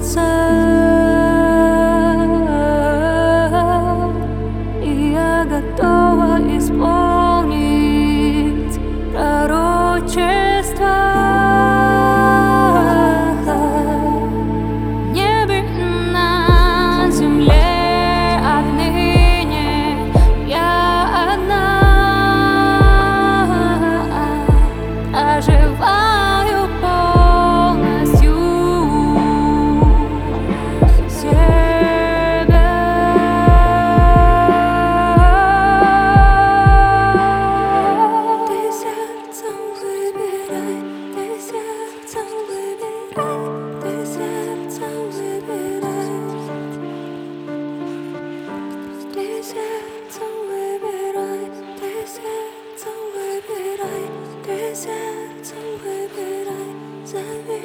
И я готова исполнить пророчество. В небе и на земле отныне я одна, оживаю полностью себя. Ты сердцем выбирай, ты сердцем выбирай, ты сердцем выбирай, ты сердцем выбирай, ты сердцем выбирай, ты сердцем выбирай.